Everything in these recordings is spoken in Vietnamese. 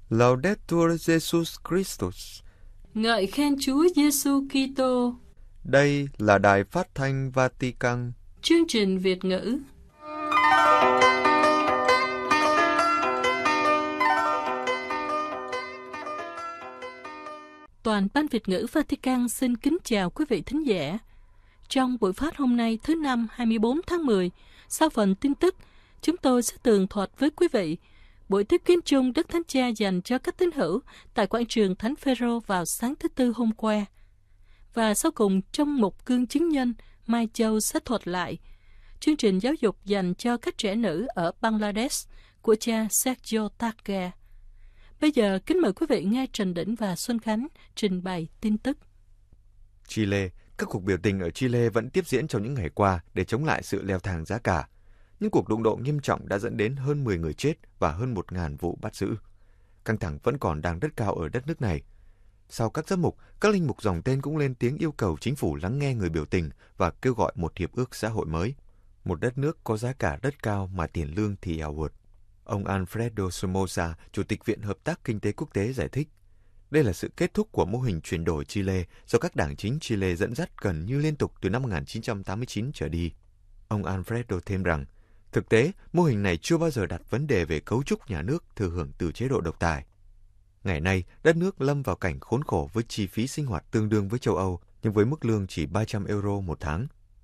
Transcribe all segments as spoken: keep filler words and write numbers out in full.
Laudetur Jesus Christus. Ngợi khen Chúa Giêsu Kitô. Đây là Đài Phát thanh Vatican. Chương trình Việt ngữ. Toàn ban Việt ngữ Vatican xin kính chào quý vị thính giả. Trong buổi phát hôm nay thứ Năm hai mươi bốn tháng mười, sau phần tin tức, chúng tôi sẽ tường thuật với quý vị buổi tiếp kiến chung Đức Thánh Cha dành cho các tín hữu tại quảng trường Thánh Phêrô vào sáng thứ Tư hôm qua. Và sau cùng, trong mục Gương chứng nhân, Mai Châu sẽ thuật lại chương trình giáo dục dành cho các trẻ nữ ở Bangladesh của cha Sergio Taga. Bây giờ, kính mời quý vị nghe Trần Đỉnh và Xuân Khánh trình bày tin tức. Chile, các cuộc biểu tình ở Chile vẫn tiếp diễn trong những ngày qua để chống lại sự leo thang giá cả. Những cuộc đụng độ nghiêm trọng đã dẫn đến hơn mười người chết và hơn một nghìn vụ bắt giữ. Căng thẳng vẫn còn đang rất cao ở đất nước này. Sau các giám mục, các linh mục dòng tên cũng lên tiếng yêu cầu chính phủ lắng nghe người biểu tình và kêu gọi một hiệp ước xã hội mới. Một đất nước có giá cả rất cao mà tiền lương thì eo uột. Ông Alfredo Somoza, Chủ tịch Viện Hợp tác Kinh tế Quốc tế giải thích, đây là sự kết thúc của mô hình chuyển đổi Chile do các đảng chính Chile dẫn dắt gần như liên tục từ năm một nghìn chín trăm tám mươi chín trở đi. Ông Alfredo thêm rằng, thực tế, mô hình này chưa bao giờ đặt vấn đề về cấu trúc nhà nước thừa hưởng từ chế độ độc tài. Ngày nay, đất nước lâm vào cảnh khốn khổ với chi phí sinh hoạt tương đương với châu Âu, nhưng với mức lương chỉ ba trăm euro một tháng.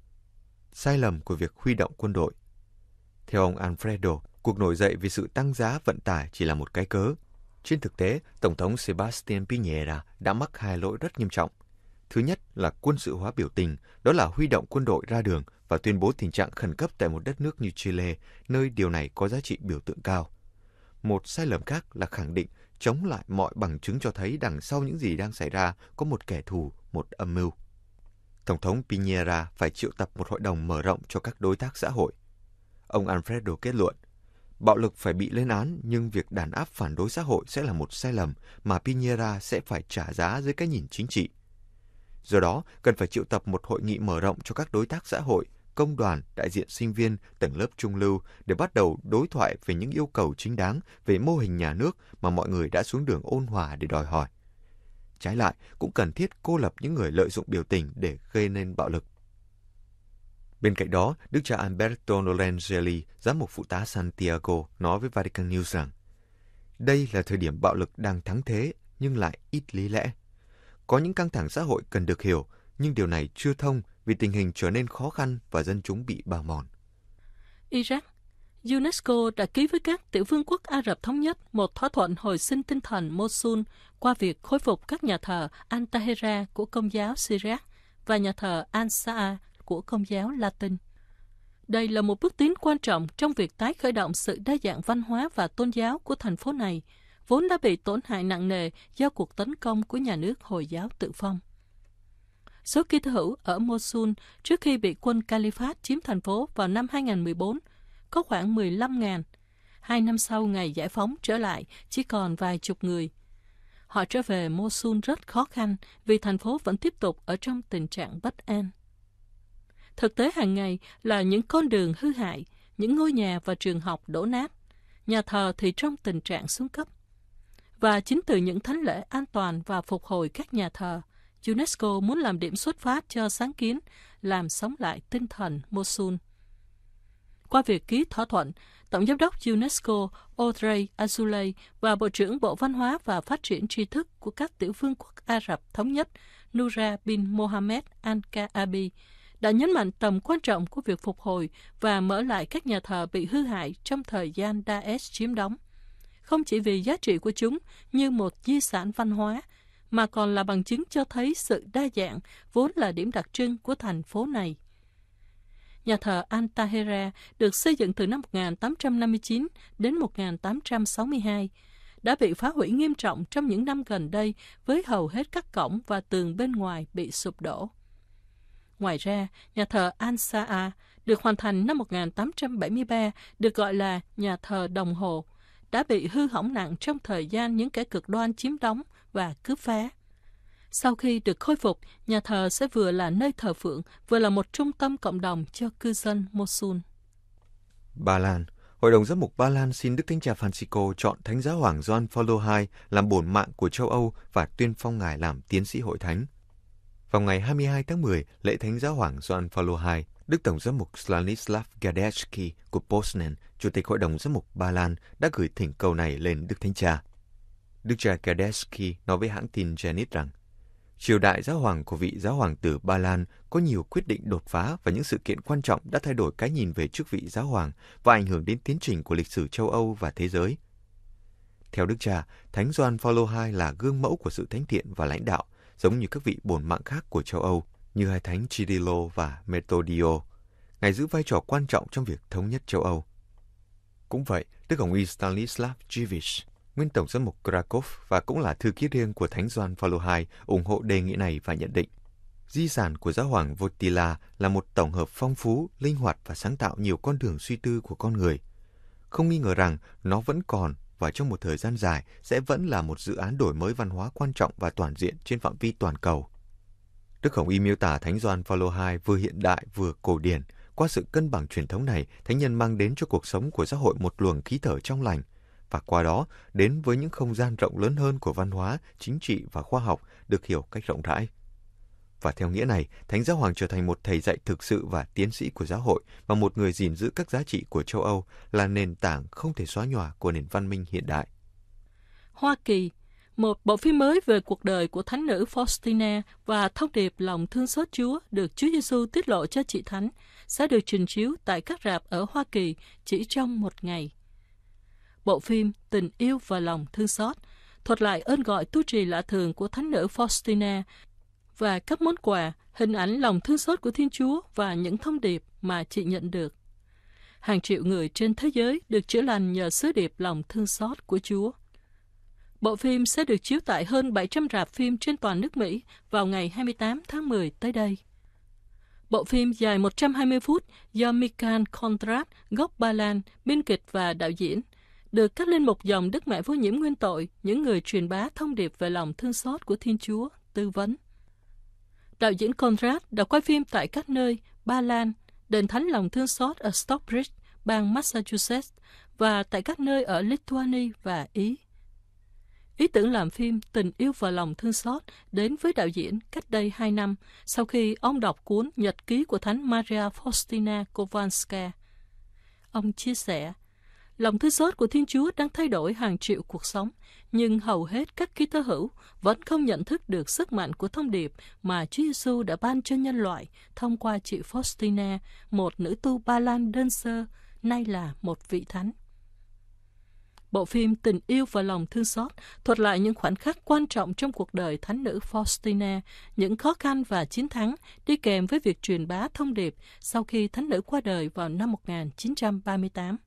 Sai lầm của việc huy động quân đội. Theo ông Alfredo, cuộc nổi dậy vì sự tăng giá vận tải chỉ là một cái cớ. Trên thực tế, Tổng thống Sebastián Piñera đã mắc hai lỗi rất nghiêm trọng. Thứ nhất là quân sự hóa biểu tình, đó là huy động quân đội ra đường và tuyên bố tình trạng khẩn cấp tại một đất nước như Chile, nơi điều này có giá trị biểu tượng cao. Một sai lầm khác là khẳng định chống lại mọi bằng chứng cho thấy đằng sau những gì đang xảy ra có một kẻ thù, một âm mưu. Tổng thống Piñera phải triệu tập một hội đồng mở rộng cho các đối tác xã hội. Ông Alfredo kết luận, bạo lực phải bị lên án nhưng việc đàn áp phản đối xã hội sẽ là một sai lầm mà Piñera sẽ phải trả giá dưới cái nhìn chính trị. Do đó, cần phải triệu tập một hội nghị mở rộng cho các đối tác xã hội, công đoàn, đại diện sinh viên, tầng lớp trung lưu để bắt đầu đối thoại về những yêu cầu chính đáng về mô hình nhà nước mà mọi người đã xuống đường ôn hòa để đòi hỏi. Trái lại, cũng cần thiết cô lập những người lợi dụng biểu tình để gây nên bạo lực. Bên cạnh đó, Đức cha Alberto Nolangeli, giám mục phụ tá Santiago, nói với Vatican News rằng đây là thời điểm bạo lực đang thắng thế nhưng lại ít lý lẽ. Có những căng thẳng xã hội cần được hiểu, nhưng điều này chưa thông vì tình hình trở nên khó khăn và dân chúng bị bào mòn. Iraq, UNESCO đã ký với các tiểu vương quốc Ả Rập Thống Nhất một thỏa thuận hồi sinh tinh thần Mosul qua việc khôi phục các nhà thờ Al-Tahira của Công giáo Syriac và nhà thờ Al-Sa'a của Công giáo Latin. Đây là một bước tiến quan trọng trong việc tái khởi động sự đa dạng văn hóa và tôn giáo của thành phố này, vốn đã bị tổn hại nặng nề do cuộc tấn công của nhà nước Hồi giáo tự phong. Số Kitô hữu ở Mosul trước khi bị quân Caliphat chiếm thành phố vào năm hai nghìn không trăm mười bốn có khoảng mười lăm nghìn. Hai năm sau ngày giải phóng trở lại chỉ còn vài chục người. Họ trở về Mosul rất khó khăn vì thành phố vẫn tiếp tục ở trong tình trạng bất an. Thực tế hàng ngày là những con đường hư hại, những ngôi nhà và trường học đổ nát, nhà thờ thì trong tình trạng xuống cấp. Và chính từ những thánh lễ an toàn và phục hồi các nhà thờ, UNESCO muốn làm điểm xuất phát cho sáng kiến làm sống lại tinh thần Mosul. Qua việc ký thỏa thuận, Tổng giám đốc UNESCO Audrey Azoulay và Bộ trưởng Bộ Văn hóa và Phát triển tri thức của các tiểu vương quốc Ả Rập Thống Nhất Noura bin Mohammed Al-Kaabi đã nhấn mạnh tầm quan trọng của việc phục hồi và mở lại các nhà thờ bị hư hại trong thời gian Daesh chiếm đóng, không chỉ vì giá trị của chúng như một di sản văn hóa, mà còn là bằng chứng cho thấy sự đa dạng vốn là điểm đặc trưng của thành phố này. Nhà thờ Al-Tahira được xây dựng từ năm một nghìn tám trăm năm mươi chín đến một nghìn tám trăm sáu mươi hai, đã bị phá hủy nghiêm trọng trong những năm gần đây với hầu hết các cổng và tường bên ngoài bị sụp đổ. Ngoài ra, nhà thờ Al-Sa'a được hoàn thành năm một nghìn tám trăm bảy mươi ba, được gọi là nhà thờ đồng hồ, đã bị hư hỏng nặng trong thời gian những kẻ cực đoan chiếm đóng và cướp phá. Sau khi được khôi phục, nhà thờ sẽ vừa là nơi thờ phượng, vừa là một trung tâm cộng đồng cho cư dân Mosul. Ba Lan, Hội đồng giám mục Ba Lan xin Đức Thánh Cha Francisco chọn Thánh Giáo hoàng Gioan Phaolô hai làm bổn mạng của châu Âu và tuyên phong ngài làm tiến sĩ hội thánh. Vào ngày hai mươi hai tháng mười, lễ Thánh Giáo hoàng Gioan Phaolô hai, Đức Tổng giám mục Stanislav Gadecki của Poznan, Chủ tịch Hội đồng giám mục Ba Lan, đã gửi thỉnh cầu này lên Đức Thánh Cha. Đức cha Gadecki nói với hãng tin Zenit rằng, triều đại giáo hoàng của vị giáo hoàng tử Ba Lan có nhiều quyết định đột phá và những sự kiện quan trọng đã thay đổi cái nhìn về chức vị giáo hoàng và ảnh hưởng đến tiến trình của lịch sử châu Âu và thế giới. Theo Đức cha, Thánh Gioan Phaolô hai là gương mẫu của sự thánh thiện và lãnh đạo, giống như các vị bổn mạng khác của châu Âu, như hai thánh Cirilo và Metodio. Ngài giữ vai trò quan trọng trong việc thống nhất châu Âu. Cũng vậy, Đức Hồng y Stanislav Dziwisz, nguyên tổng giám mục Krakow và cũng là thư ký riêng của Thánh Gioan Phaolô hai, ủng hộ đề nghị này và nhận định, di sản của giáo hoàng Wojtyla là một tổng hợp phong phú, linh hoạt và sáng tạo nhiều con đường suy tư của con người. Không nghi ngờ rằng nó vẫn còn và trong một thời gian dài sẽ vẫn là một dự án đổi mới văn hóa quan trọng và toàn diện trên phạm vi toàn cầu. Đức Hồng y miêu tả Thánh Gioan Phaolô hai vừa hiện đại vừa cổ điển. Qua sự cân bằng truyền thống này, Thánh nhân mang đến cho cuộc sống của xã hội một luồng khí thở trong lành, và qua đó đến với những không gian rộng lớn hơn của văn hóa, chính trị và khoa học được hiểu cách rộng rãi. Và theo nghĩa này, Thánh Giáo Hoàng trở thành một thầy dạy thực sự và tiến sĩ của giáo hội và một người gìn giữ các giá trị của châu Âu, là nền tảng không thể xóa nhòa của nền văn minh hiện đại. Hoa Kỳ, một bộ phim mới về cuộc đời của thánh nữ Faustina và thông điệp lòng thương xót Chúa được Chúa Giêsu tiết lộ cho chị thánh sẽ được trình chiếu tại các rạp ở Hoa Kỳ chỉ trong một ngày. Bộ phim Tình yêu và lòng thương xót thuật lại ơn gọi tu trì lạ thường của thánh nữ Faustina và các món quà, hình ảnh lòng thương xót của Thiên Chúa và những thông điệp mà chị nhận được. Hàng triệu người trên thế giới được chữa lành nhờ sứ điệp lòng thương xót của Chúa. Bộ phim sẽ được chiếu tại hơn bảy trăm rạp phim trên toàn nước Mỹ vào ngày hai mươi tám tháng mười tới đây. Bộ phim dài một trăm hai mươi phút do Michal Kondrad, gốc Ba Lan, biên kịch và đạo diễn, được cắt lên một dòng Đức Mẹ Vô Nhiễm nguyên tội, những người truyền bá thông điệp về lòng thương xót của Thiên Chúa, tư vấn. Đạo diễn Kondrad đã quay phim tại các nơi Ba Lan, đền thánh lòng thương xót ở Stockbridge, bang Massachusetts, và tại các nơi ở Lithuania và Ý. Ý tưởng làm phim Tình yêu và lòng thương xót đến với đạo diễn cách đây hai năm, sau khi ông đọc cuốn Nhật ký của Thánh Maria Faustina Kowalska. Ông chia sẻ, lòng thương xót của Thiên Chúa đang thay đổi hàng triệu cuộc sống, nhưng hầu hết các Kitô hữu vẫn không nhận thức được sức mạnh của thông điệp mà Chúa Giêsu đã ban cho nhân loại thông qua chị Faustina, một nữ tu Ba Lan đơn sơ, nay là một vị thánh. Bộ phim Tình yêu và lòng thương xót thuật lại những khoảnh khắc quan trọng trong cuộc đời thánh nữ Faustina, những khó khăn và chiến thắng đi kèm với việc truyền bá thông điệp sau khi thánh nữ qua đời vào năm một nghìn chín trăm ba mươi tám.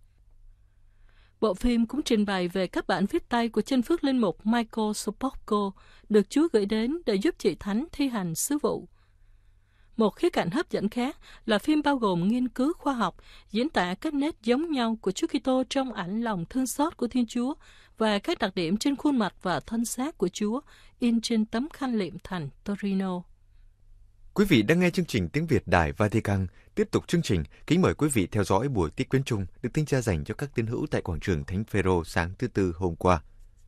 Bộ phim cũng trình bày về các bản viết tay của chân phước linh mục Michael Sopocko được Chúa gửi đến để giúp chị thánh thi hành sứ vụ. Một khía cạnh hấp dẫn khác là phim bao gồm nghiên cứu khoa học, diễn tả các nét giống nhau của Chúa Kitô trong ảnh lòng thương xót của Thiên Chúa và các đặc điểm trên khuôn mặt và thân xác của Chúa in trên tấm khăn liệm thành Torino. Quý vị đang nghe chương trình Tiếng Việt Đài Vatican. Tiếp tục chương trình, kính mời quý vị theo dõi buổi tiết quyến chung được Thánh Cha dành cho các tín hữu tại quảng trường Thánh Phêrô sáng thứ Tư hôm qua.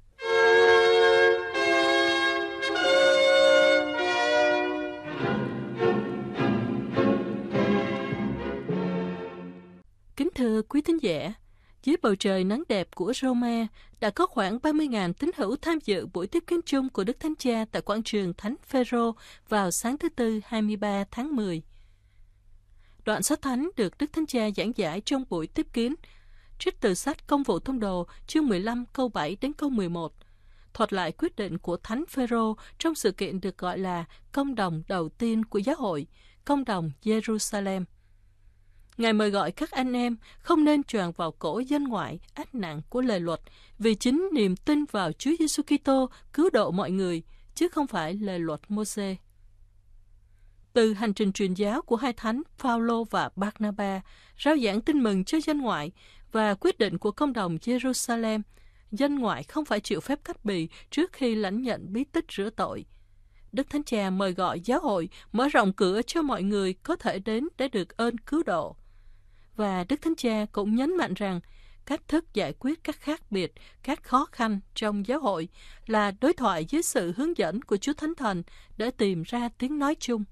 Kính thưa quý thính giả, dưới bầu trời nắng đẹp của Roma đã có khoảng ba mươi nghìn tín hữu tham dự buổi tiếp kiến chung của Đức Thánh Cha tại quảng trường Thánh Phêrô vào sáng thứ Tư hai mươi ba tháng mười. Đoạn sách thánh được Đức Thánh Cha giảng giải trong buổi tiếp kiến, trích từ sách Công vụ Tông đồ chương mười lăm câu bảy đến câu mười một, thuật lại quyết định của Thánh Phêrô trong sự kiện được gọi là công đồng đầu tiên của giáo hội, công đồng Jerusalem. Ngài mời gọi các anh em không nên choàng vào cổ dân ngoại ách nặng của lời luật, vì chính niềm tin vào Chúa Giêsu Kitô cứu độ mọi người, chứ không phải lời luật Mô-sê. Từ hành trình truyền giáo của hai thánh Phao-lô và Barnaba, rao giảng tin mừng cho dân ngoại và quyết định của công đồng Jerusalem, dân ngoại không phải chịu phép cắt bì trước khi lãnh nhận bí tích rửa tội. Đức Thánh Cha mời gọi giáo hội mở rộng cửa cho mọi người có thể đến để được ơn cứu độ. Và Đức Thánh Cha cũng nhấn mạnh rằng cách thức giải quyết các khác biệt, các khó khăn trong giáo hội là đối thoại dưới sự hướng dẫn của Chúa Thánh Thần để tìm ra tiếng nói chung.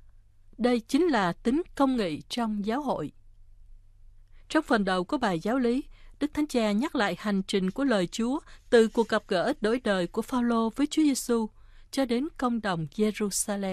Đây chính là tính công nghị trong giáo hội. Trong phần đầu của bài giáo lý, Đức Thánh Cha nhắc lại hành trình của lời Chúa từ cuộc gặp gỡ đổi đời của Phao-lô với Chúa Giêsu cho đến công đồng Jerusalem.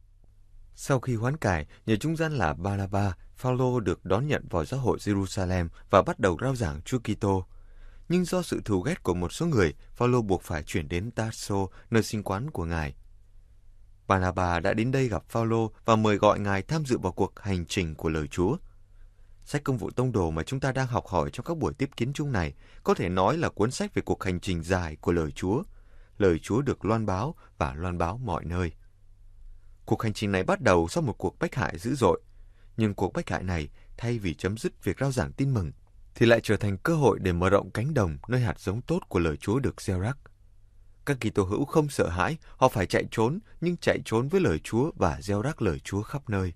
Sau khi hoán cải, nhờ trung gian là Ba-la-ba, Phao-lô được đón nhận vào giáo hội Jerusalem và bắt đầu rao giảng Chúa Kitô. Nhưng do sự thù ghét của một số người, Phao-lô buộc phải chuyển đến Tarso, nơi sinh quán của ngài. Ba-la-ba đã đến đây gặp Phao-lô và mời gọi ngài tham dự vào cuộc hành trình của lời Chúa. Sách Công vụ Tông đồ mà chúng ta đang học hỏi trong các buổi tiếp kiến chung này có thể nói là cuốn sách về cuộc hành trình dài của lời Chúa. Lời Chúa được loan báo và loan báo mọi nơi. Cuộc hành trình này bắt đầu sau một cuộc bách hại dữ dội. Nhưng cuộc bách hại này, thay vì chấm dứt việc rao giảng tin mừng, thì lại trở thành cơ hội để mở rộng cánh đồng nơi hạt giống tốt của lời Chúa được gieo rắc. Các Kitô hữu không sợ hãi, họ phải chạy trốn, nhưng chạy trốn với lời Chúa và gieo rắc lời Chúa khắp nơi.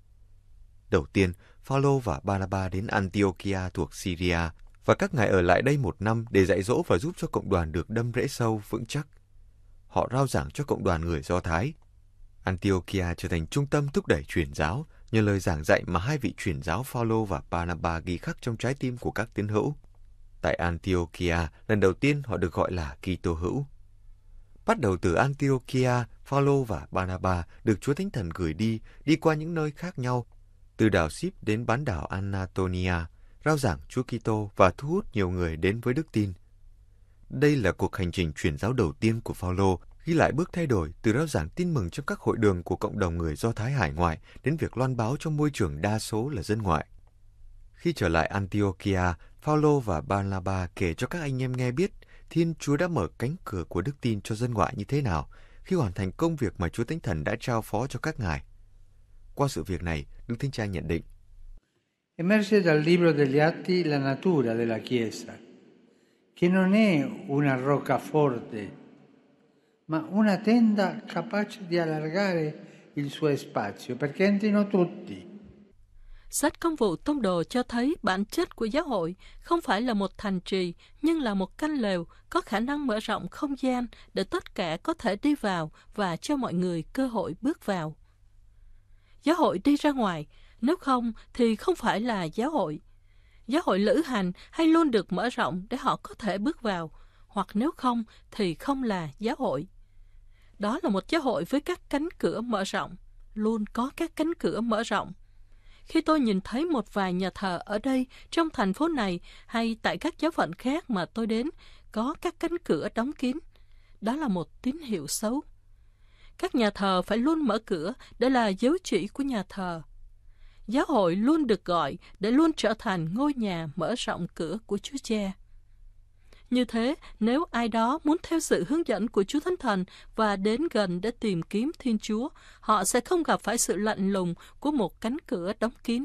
Đầu tiên, Phao-lô và Ba-la-ba đến Antiochia thuộc Syria, và các ngài ở lại đây một năm để dạy dỗ và giúp cho cộng đoàn được đâm rễ sâu vững chắc. Họ rao giảng cho cộng đoàn người Do Thái. Antiochia trở thành trung tâm thúc đẩy truyền giáo nhờ lời giảng dạy mà hai vị truyền giáo Phao-lô và Ba-na-ba ghi khắc trong trái tim của các tín hữu. Tại Antiochia, lần đầu tiên họ được gọi là Kitô hữu. Bắt đầu từ Antiochia, Phao-lô và Ba-na-ba được Chúa Thánh Thần gửi đi, đi qua những nơi khác nhau, từ đảo Síp đến bán đảo Anatolia, rao giảng Chúa Kitô và thu hút nhiều người đến với đức tin. Đây là cuộc hành trình truyền giáo đầu tiên của Phao-lô, ghi lại bước thay đổi từ rao giảng tin mừng trong các hội đường của cộng đồng người Do Thái hải ngoại đến việc loan báo trong môi trường đa số là dân ngoại. Khi trở lại Antiochia, Phao-lô và Ba-na-ba kể cho các anh em nghe biết Thiên Chúa đã mở cánh cửa của đức tin cho dân ngoại như thế nào khi hoàn thành công việc mà Chúa Thánh Thần đã trao phó cho các ngài. Qua sự việc này, Đức Thánh Cha nhận định: Emerge dal libro degli Atti la natura della Chiesa, che non è una roccaforte, ma una tenda capace di allargare il suo spazio perché entrino tutti. Sách Công vụ Tông đồ cho thấy bản chất của giáo hội không phải là một thành trì, nhưng là một căn lều có khả năng mở rộng không gian để tất cả có thể đi vào và cho mọi người cơ hội bước vào. Giáo hội đi ra ngoài, nếu không thì không phải là giáo hội. Giáo hội lữ hành hay luôn được mở rộng để họ có thể bước vào, hoặc nếu không thì không là giáo hội. Đó là một giáo hội với các cánh cửa mở rộng, luôn có các cánh cửa mở rộng. Khi tôi nhìn thấy một vài nhà thờ ở đây, trong thành phố này hay tại các giáo phận khác mà tôi đến, có các cánh cửa đóng kín, đó là một tín hiệu xấu. Các nhà thờ phải luôn mở cửa để là dấu chỉ của nhà thờ. Giáo hội luôn được gọi để luôn trở thành ngôi nhà mở rộng cửa của Chúa Cha. Như thế, nếu ai đó muốn theo sự hướng dẫn của Chúa Thánh Thần và đến gần để tìm kiếm Thiên Chúa, họ sẽ không gặp phải sự lạnh lùng của một cánh cửa đóng kín.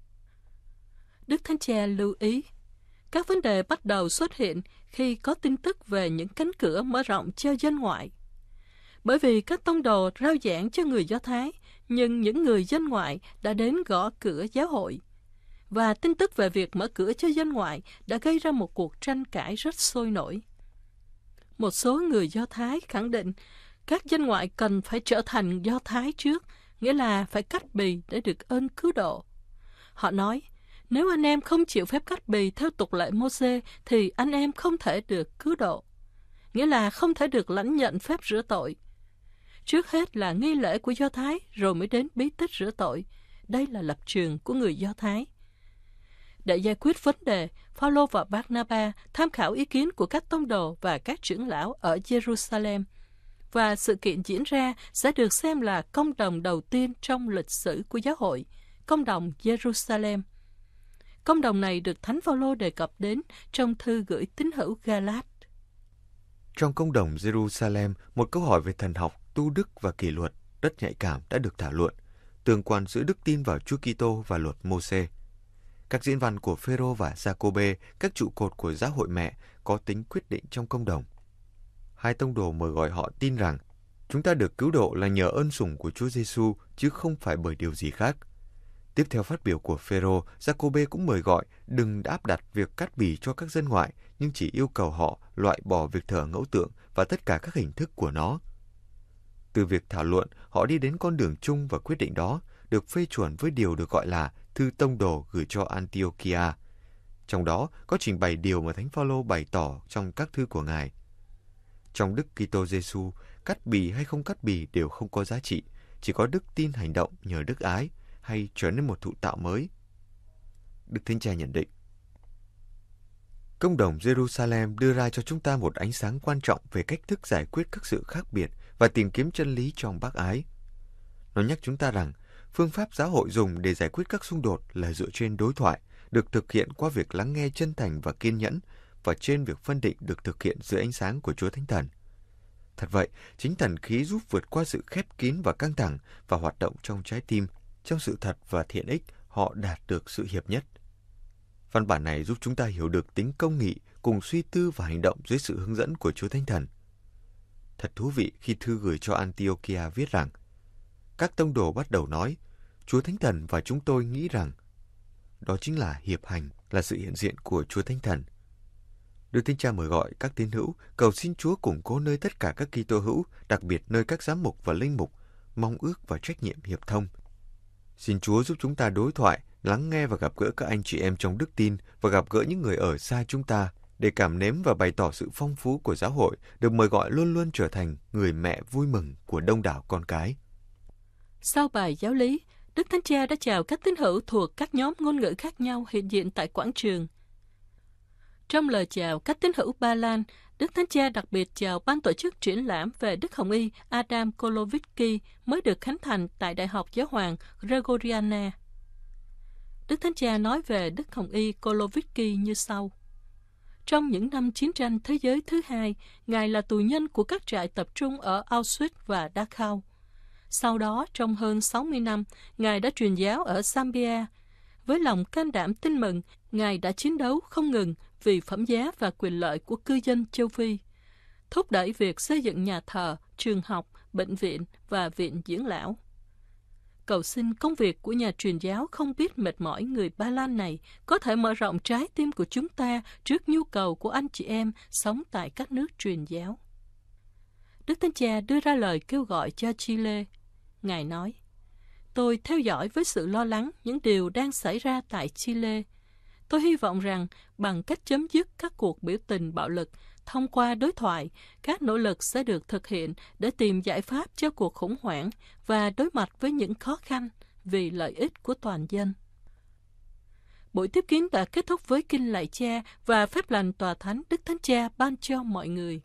Đức Thánh Cha lưu ý, các vấn đề bắt đầu xuất hiện khi có tin tức về những cánh cửa mở rộng cho dân ngoại. Bởi vì các tông đồ rao giảng cho người Do Thái, nhưng những người dân ngoại đã đến gõ cửa giáo hội. Và tin tức về việc mở cửa cho dân ngoại đã gây ra một cuộc tranh cãi rất sôi nổi. Một số người Do Thái khẳng định các dân ngoại cần phải trở thành Do Thái trước, nghĩa là phải cắt bì để được ơn cứu độ. Họ nói, nếu anh em không chịu phép cắt bì theo tục lệ Mô-sê thì anh em không thể được cứu độ, nghĩa là không thể được lãnh nhận phép rửa tội. Trước hết là nghi lễ của Do Thái, rồi mới đến bí tích rửa tội. Đây là lập trường của người Do Thái. Để giải quyết vấn đề, Phao-lô và Ba-na-ba tham khảo ý kiến của các tông đồ và các trưởng lão ở Jerusalem, và sự kiện diễn ra sẽ được xem là công đồng đầu tiên trong lịch sử của giáo hội, công đồng Jerusalem. Công đồng này được Thánh Phao-lô đề cập đến trong thư gửi tín hữu Ga-lát. Trong công đồng Jerusalem, một câu hỏi về thần học, tu đức và kỷ luật rất nhạy cảm đã được thảo luận, tương quan giữa đức tin vào Chúa Kitô và luật Mô-sê. Các diễn văn của Phêrô và Gia-cô-bê, các trụ cột của giáo hội mẹ, có tính quyết định trong công đồng. Hai tông đồ mời gọi họ tin rằng chúng ta được cứu độ là nhờ ơn sủng của Chúa Giêsu chứ không phải bởi điều gì khác. Tiếp theo phát biểu của Phêrô, Giacôbê cũng mời gọi đừng áp đặt việc cắt bì cho các dân ngoại, nhưng chỉ yêu cầu họ loại bỏ việc thờ ngẫu tượng và tất cả các hình thức của nó. Từ việc thảo luận, họ đi đến con đường chung và quyết định đó được phê chuẩn với điều được gọi là Thư Tông Đồ gửi cho Antiochia. Trong đó có trình bày điều mà Thánh Phaolô bày tỏ trong các thư của Ngài. Trong Đức Kitô Giêsu, cắt bì hay không cắt bì đều không có giá trị, chỉ có đức tin hành động nhờ đức ái hay trở nên một thụ tạo mới. Đức Thánh Cha nhận định, Công đồng Jerusalem đưa ra cho chúng ta một ánh sáng quan trọng về cách thức giải quyết các sự khác biệt và tìm kiếm chân lý trong bác ái. Nó nhắc chúng ta rằng, phương pháp giáo hội dùng để giải quyết các xung đột là dựa trên đối thoại, được thực hiện qua việc lắng nghe chân thành và kiên nhẫn, và trên việc phân định được thực hiện dưới ánh sáng của Chúa Thánh Thần. Thật vậy, chính thần khí giúp vượt qua sự khép kín và căng thẳng và hoạt động trong trái tim, trong sự thật và thiện ích, họ đạt được sự hiệp nhất. Văn bản này giúp chúng ta hiểu được tính công nghị cùng suy tư và hành động dưới sự hướng dẫn của Chúa Thánh Thần. Thật thú vị khi thư gửi cho Antiochia viết rằng, các tông đồ bắt đầu nói, Chúa Thánh Thần và chúng tôi nghĩ rằng, đó chính là hiệp hành, là sự hiện diện của Chúa Thánh Thần. Đức Thánh Cha mời gọi các tín hữu cầu xin Chúa củng cố nơi tất cả các Kitô hữu, đặc biệt nơi các giám mục và linh mục, mong ước và trách nhiệm hiệp thông. Xin Chúa giúp chúng ta đối thoại, lắng nghe và gặp gỡ các anh chị em trong đức tin và gặp gỡ những người ở xa chúng ta để cảm nếm và bày tỏ sự phong phú của giáo hội, được mời gọi luôn luôn trở thành người mẹ vui mừng của đông đảo con cái. Sau bài giáo lý, Đức Thánh Cha đã chào các tín hữu thuộc các nhóm ngôn ngữ khác nhau hiện diện tại quảng trường. Trong lời chào các tín hữu Ba Lan, Đức Thánh Cha đặc biệt chào ban tổ chức triển lãm về Đức Hồng Y Adam Kolovitsky mới được khánh thành tại Đại học Giáo hoàng Gregoriana. Đức Thánh Cha nói về Đức Hồng Y Kolovitsky như sau. Trong những năm chiến tranh thế giới thứ hai, Ngài là tù nhân của các trại tập trung ở Auschwitz và Dachau. Sau đó, trong hơn sáu mươi năm, Ngài đã truyền giáo ở Zambia. Với lòng can đảm tin mừng, Ngài đã chiến đấu không ngừng vì phẩm giá và quyền lợi của cư dân châu Phi, thúc đẩy việc xây dựng nhà thờ, trường học, bệnh viện và viện dưỡng lão. Cầu xin công việc của nhà truyền giáo không biết mệt mỏi người Ba Lan này có thể mở rộng trái tim của chúng ta trước nhu cầu của anh chị em sống tại các nước truyền giáo. Đức Thánh Cha đưa ra lời kêu gọi cho Chile. Ngài nói, tôi theo dõi với sự lo lắng những điều đang xảy ra tại Chile. Tôi hy vọng rằng bằng cách chấm dứt các cuộc biểu tình bạo lực, thông qua đối thoại, các nỗ lực sẽ được thực hiện để tìm giải pháp cho cuộc khủng hoảng và đối mặt với những khó khăn vì lợi ích của toàn dân. Buổi tiếp kiến đã kết thúc với kinh lạy Cha và phép lành tòa thánh Đức Thánh Cha ban cho mọi người.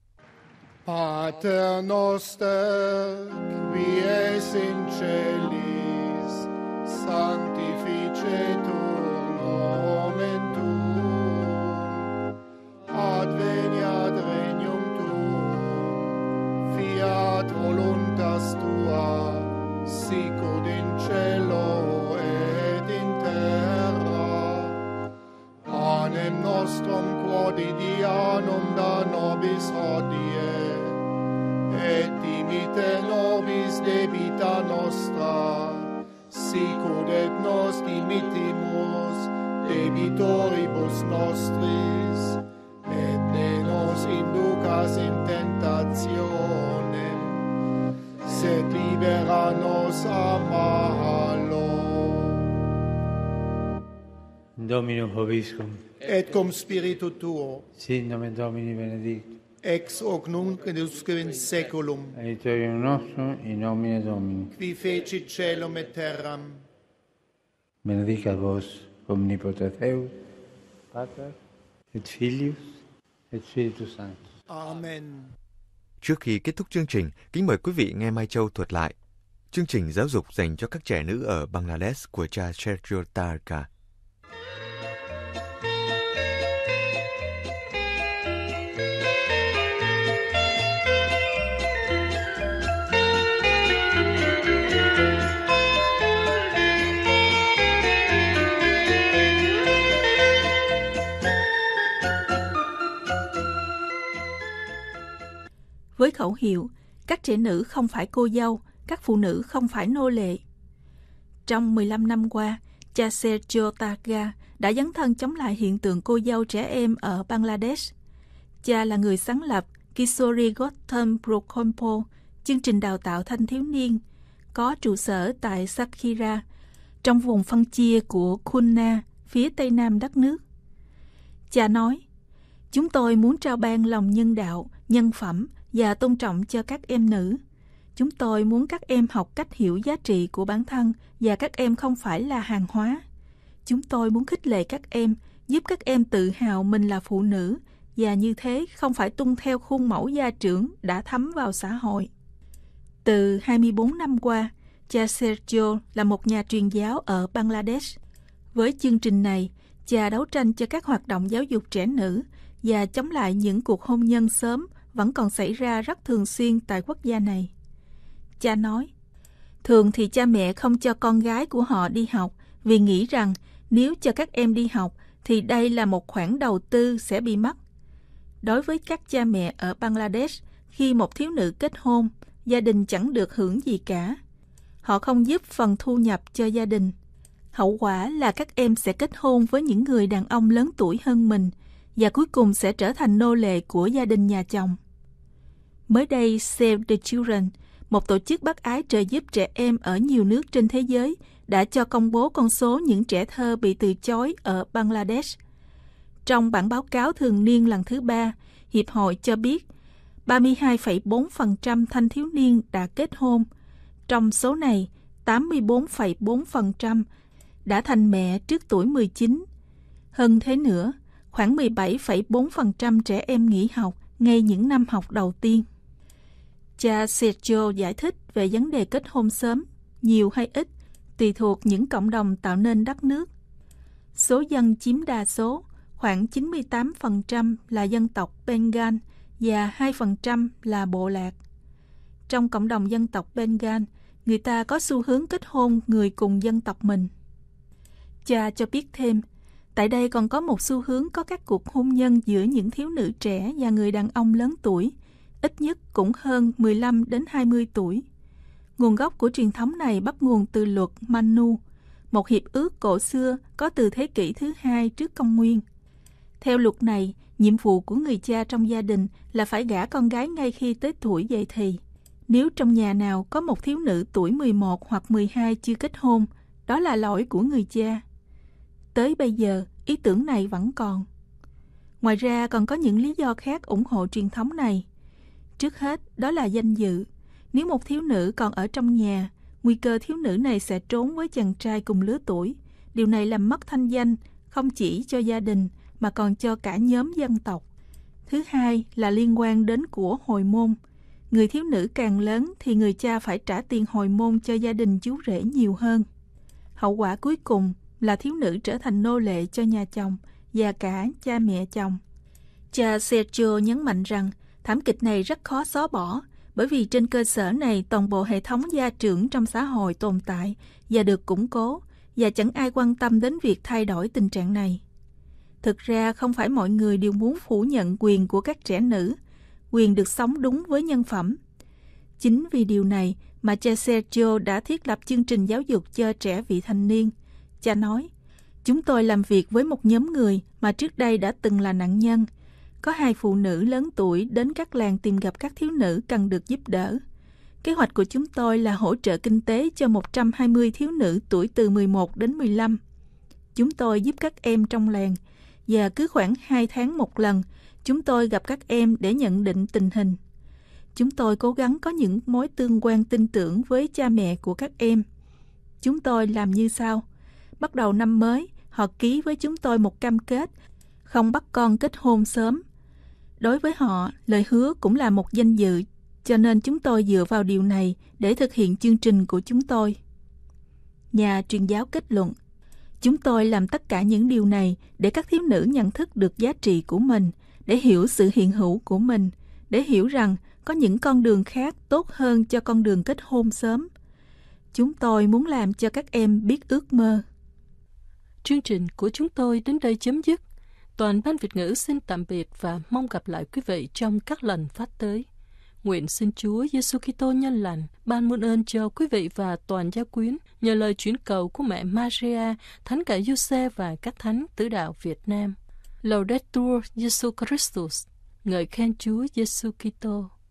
Pater noster, qui es in celis, sanctificetur nomen tuum, adveniat regnum tuum, fiat voluntas tua, sicut in cielo et in terra. Panem nostrum quotidianum da nobis hodie, et dimite nobis debita nostra, sicut et nos dimittimus debitoribus nostris, et ne nos inducas in tentationem, sed libera nos a malo. Dominum vobiscum. Et cum spiritu tuo, Sit nomen Domini benedictum. ex hoc nunc et usque in saeculum, Aiuterium nostrum in nomine Domini. qui fecit caelum et terram. Benedicat vos omnipotens Deus, Pater et Filius et Spiritus Sanctus. Amen. Trước khi kết thúc chương trình, kính mời quý vị nghe Mai Châu thuật lại chương trình giáo dục dành cho các trẻ nữ ở Bangladesh của cha Sergio Tarka. Với khẩu hiệu, các trẻ nữ không phải cô dâu, các phụ nữ không phải nô lệ. Trong mười lăm năm qua, cha Sergio Targa đã dấn thân chống lại hiện tượng cô dâu trẻ em ở Bangladesh. Cha là người sáng lập Kishori Gotham Prokompo, chương trình đào tạo thanh thiếu niên, có trụ sở tại Sakhira, trong vùng phân chia của Khulna, phía tây nam đất nước. Cha nói, chúng tôi muốn trao ban lòng nhân đạo, nhân phẩm và tôn trọng cho các em nữ. Chúng tôi muốn các em học cách hiểu giá trị của bản thân và các em không phải là hàng hóa. Chúng tôi muốn khích lệ các em, giúp các em tự hào mình là phụ nữ và như thế không phải tuân theo khuôn mẫu gia trưởng đã thấm vào xã hội. Từ hai mươi bốn năm qua, cha Sergio là một nhà truyền giáo ở Bangladesh. Với chương trình này, cha đấu tranh cho các hoạt động giáo dục trẻ nữ và chống lại những cuộc hôn nhân sớm vẫn còn xảy ra rất thường xuyên tại quốc gia này. Cha nói, thường thì cha mẹ không cho con gái của họ đi học vì nghĩ rằng nếu cho các em đi học thì đây là một khoản đầu tư sẽ bị mất. Đối với các cha mẹ ở Bangladesh, khi một thiếu nữ kết hôn, gia đình chẳng được hưởng gì cả. Họ không giúp phần thu nhập cho gia đình. Hậu quả là các em sẽ kết hôn với những người đàn ông lớn tuổi hơn mình và cuối cùng sẽ trở thành nô lệ của gia đình nhà chồng. Mới đây, Save the Children, một tổ chức bác ái trợ giúp trẻ em ở nhiều nước trên thế giới, đã cho công bố con số những trẻ thơ bị từ chối ở Bangladesh. Trong bản báo cáo thường niên lần thứ ba, Hiệp hội cho biết ba mươi hai phẩy bốn phần trăm thanh thiếu niên đã kết hôn. Trong số này, tám mươi bốn phẩy bốn phần trăm đã thành mẹ trước tuổi mười chín. Hơn thế nữa, khoảng mười bảy phẩy bốn phần trăm trẻ em nghỉ học ngay những năm học đầu tiên. Cha Sergio giải thích về vấn đề kết hôn sớm, nhiều hay ít, tùy thuộc những cộng đồng tạo nên đất nước. Số dân chiếm đa số, khoảng chín mươi tám phần trăm là dân tộc Bengal và hai phần trăm là bộ lạc. Trong cộng đồng dân tộc Bengal, người ta có xu hướng kết hôn người cùng dân tộc mình. Cha cho biết thêm, tại đây còn có một xu hướng có các cuộc hôn nhân giữa những thiếu nữ trẻ và người đàn ông lớn tuổi, ít nhất cũng hơn mười lăm đến hai mươi tuổi. Nguồn gốc của truyền thống này bắt nguồn từ luật Manu, một hiệp ước cổ xưa có từ thế kỷ thứ hai trước công nguyên. Theo luật này, nhiệm vụ của người cha trong gia đình là phải gả con gái ngay khi tới tuổi dậy thì. Nếu trong nhà nào có một thiếu nữ tuổi mười một hoặc mười hai chưa kết hôn, đó là lỗi của người cha. Tới bây giờ, ý tưởng này vẫn còn. Ngoài ra còn có những lý do khác ủng hộ truyền thống này. Trước hết, đó là danh dự. Nếu một thiếu nữ còn ở trong nhà, nguy cơ thiếu nữ này sẽ trốn với chàng trai cùng lứa tuổi. Điều này làm mất thanh danh, không chỉ cho gia đình, mà còn cho cả nhóm dân tộc. Thứ hai là liên quan đến của hồi môn. Người thiếu nữ càng lớn thì người cha phải trả tiền hồi môn cho gia đình chú rể nhiều hơn. Hậu quả cuối cùng là thiếu nữ trở thành nô lệ cho nhà chồng và cả cha mẹ chồng. Cha Sergio nhấn mạnh rằng thảm kịch này rất khó xóa bỏ, bởi vì trên cơ sở này toàn bộ hệ thống gia trưởng trong xã hội tồn tại và được củng cố, và chẳng ai quan tâm đến việc thay đổi tình trạng này. Thực ra không phải mọi người đều muốn phủ nhận quyền của các trẻ nữ, quyền được sống đúng với nhân phẩm. Chính vì điều này mà cha Sergio đã thiết lập chương trình giáo dục cho trẻ vị thành niên. Cha nói, chúng tôi làm việc với một nhóm người mà trước đây đã từng là nạn nhân. Có hai phụ nữ lớn tuổi đến các làng tìm gặp các thiếu nữ cần được giúp đỡ. Kế hoạch của chúng tôi là hỗ trợ kinh tế cho một trăm hai mươi thiếu nữ tuổi từ mười một đến mười lăm. Chúng tôi giúp các em trong làng, và cứ khoảng hai tháng một lần, chúng tôi gặp các em để nhận định tình hình. Chúng tôi cố gắng có những mối tương quan tin tưởng với cha mẹ của các em. Chúng tôi làm như sau. Bắt đầu năm mới, họ ký với chúng tôi một cam kết không bắt con kết hôn sớm. Đối với họ, lời hứa cũng là một danh dự, cho nên chúng tôi dựa vào điều này để thực hiện chương trình của chúng tôi. Nhà truyền giáo kết luận, chúng tôi làm tất cả những điều này để các thiếu nữ nhận thức được giá trị của mình, để hiểu sự hiện hữu của mình, để hiểu rằng có những con đường khác tốt hơn cho con đường kết hôn sớm. Chúng tôi muốn làm cho các em biết ước mơ. Chương trình của chúng tôi đến đây chấm dứt. Toàn ban Việt ngữ xin tạm biệt và mong gặp lại quý vị trong các lần phát tới. Nguyện xin Chúa Giêsu Kitô nhân lành ban muôn ơn cho quý vị và toàn gia quyến nhờ lời chuyển cầu của mẹ Maria, Thánh cả Giuse và các thánh tứ đạo Việt Nam. Laudetur Jesu Christus. Ngợi khen Chúa Giêsu Kitô.